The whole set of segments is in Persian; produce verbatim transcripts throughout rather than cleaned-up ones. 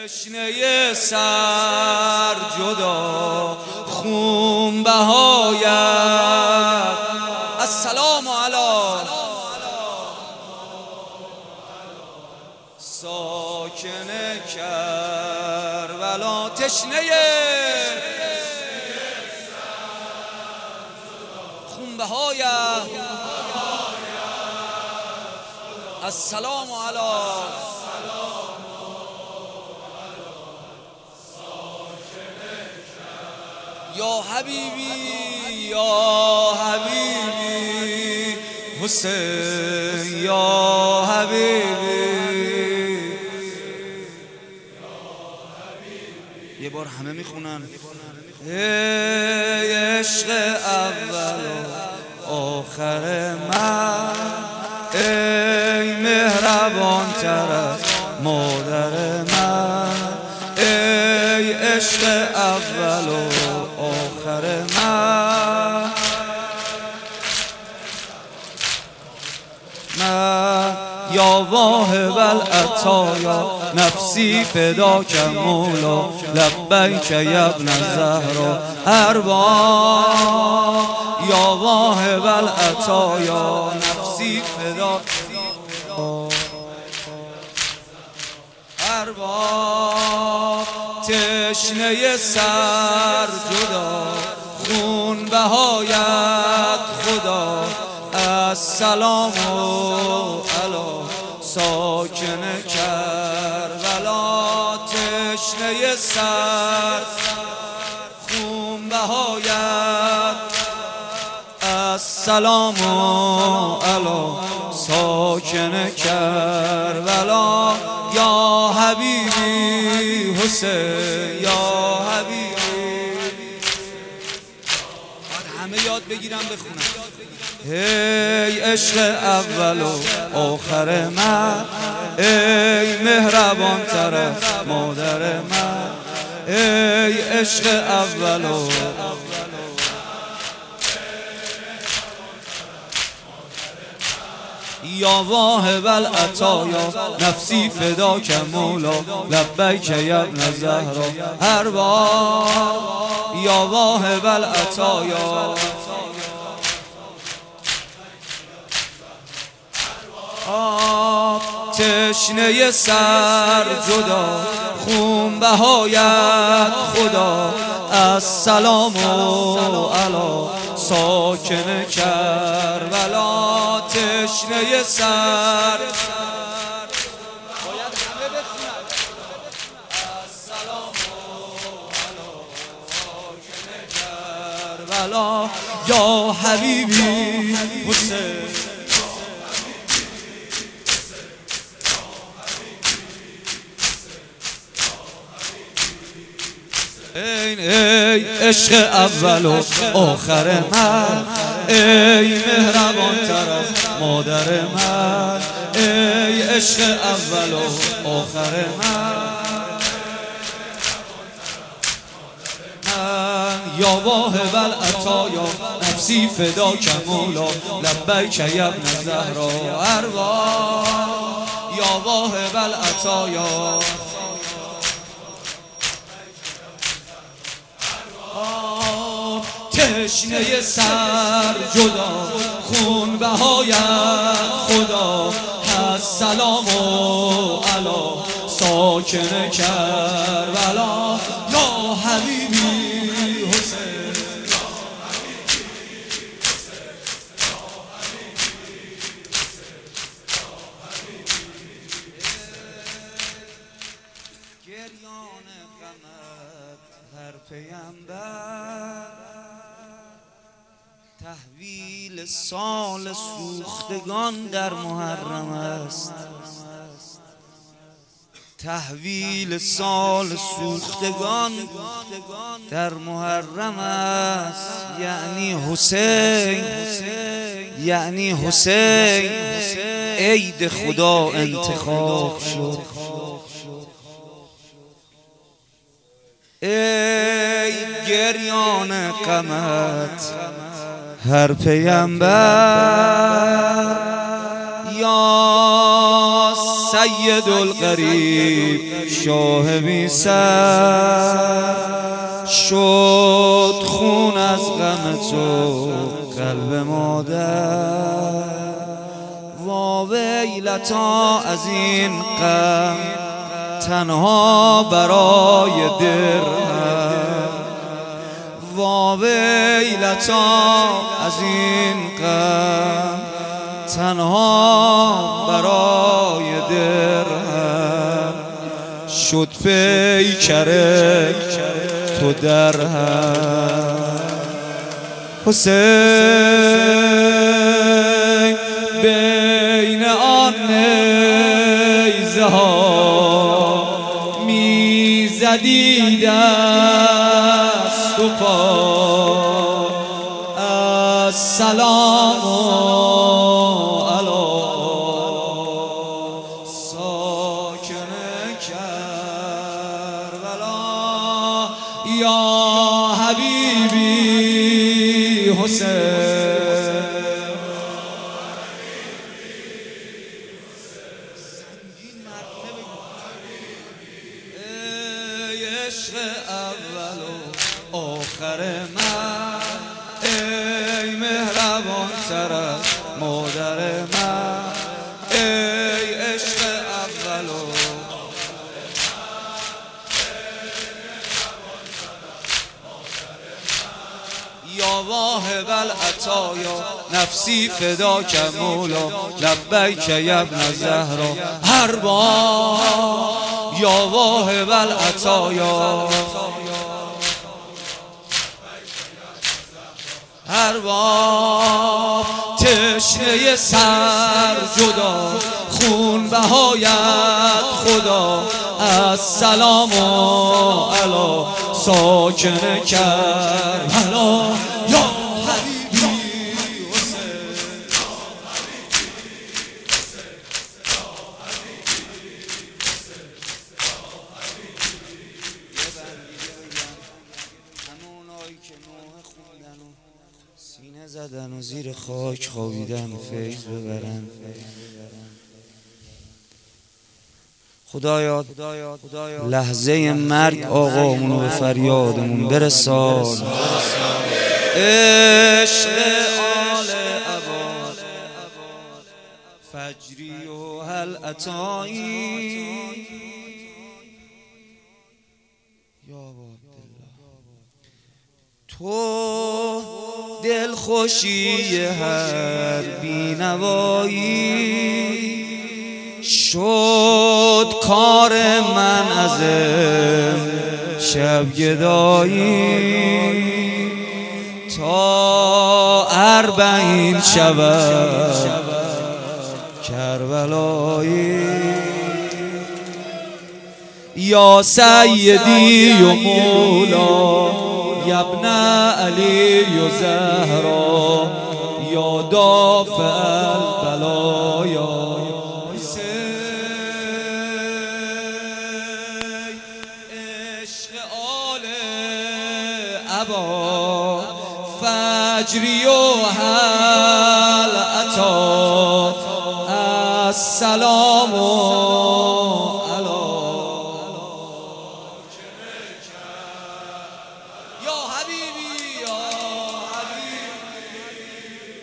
تشنه سر جدا خون بهایت. السلام علی ساکن کربلا. تشنه خون بهایت. السلام علی یا حبیبی یا حبیبی حسین یا حبیبی. یه بار همه میخونن. ای عشق اول و آخر من، ای مهربان تر از مادر من، ای عشق اول و آخر من. من یا واهب العطایا نفسی فداک مولا، لبیک یا ابن الزهرا ارباب. یا واهب العطایا نفسی فداک ارباب. تشنه سر جدا خون بهایت خدا. السلام علی ساکن کربلا. تشنه سر خون بهایت. السلام علی ساکن کربلا. یا حبیبی حسین یا حبیبی. باید همه یاد بگیرم بخونم. ای عشق اول و آخر من، ای مهربان تر از مادر من، ای عشق اول و یا واهب العطایا نفسی فداک مولا، لبیک یا ابن الزهرا ارباب. یا واهب العطایا تشنه سر جدا خون بهایت خدا. السلام علی ساکن کربلا. تشنه سر باید همه بخونن. السلام علی ساکن کربلا. یا حبیبی حسین. ای عشق اول و آخر من، ای مهربان تر از مادر من، ای عشق اول و آخر من. من یا واهب العطایا نفسی فداک مولا، لبیک یا ابن الزهرا ارباب. یا واهب العطایا تشنه سر جدا خون بهایت خدا. السلام علی ساکن کربلا. یا حبیبی حسین گریان غمت هر پیامبر، تحویل سال سوختگان در محرم است. تحویل سال سوختگان در محرم است. یعنی حسین یعنی حسین عید خدا انتخاب شد. ای گریان غمت هر پیامبر، یا سید الغریب شاه بی سر شد خون از غم تو قلب مادر وا ویلتا از این غم تنها برای درهم وا ویلتا از این غم تنها برای درهم شد پیکر تو درهم حسین بین آن نیزه ها میزدی دست و پا السلام علی ساکن کربلا یا حبیبی حسین عشق اول و آخر من ای مهربان تر از مادر من ای عشق اول و یا واهب العطایا نفسی فداک مولا لبیک یا ابن زهرا هر بار یا واهب العطایا هر بار تشنه سر جدا خون بهایت خدا السلام علی ساکن کربلا یا حبیبی همونایی که نوح خوندن و سینه زدن و زیر خاک خوابیدن و فیض ببرن خدایا لحظه مرگ آقامونو به فریادمون برسان عشق آل عباد فجری و هل عطایی یا عبدالله تو دلخوشی هر بینوایی شد کار من از شب گدایی تا اربعین شود کربلایی یا سیدی و مولا یا ابن علی و زهرا یا دافع البلایا فجری و هل عطا السلام علی یا حبیبی یا حبیبی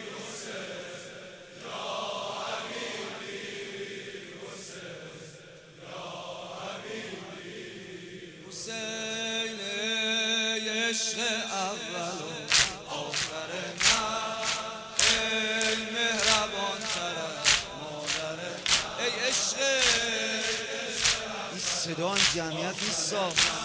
یا حبیبی یا حبیبی حسین عشق اول آخر من ای مهربان تر مادر ای عشق این صدا این جمعیت نیست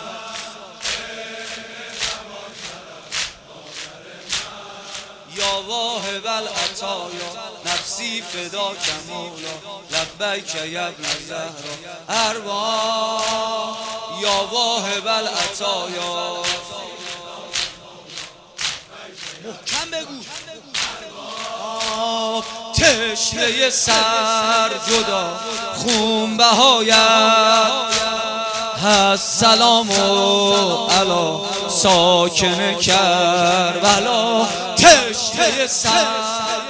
یا واهب العطایا نفسی فداک مولا لبیک یا ابن زهرا هر بار یا واهب العطایا محکم بگو تشنه سر جدا خون بهایت السلام علی ساکن کربلا تشنه سر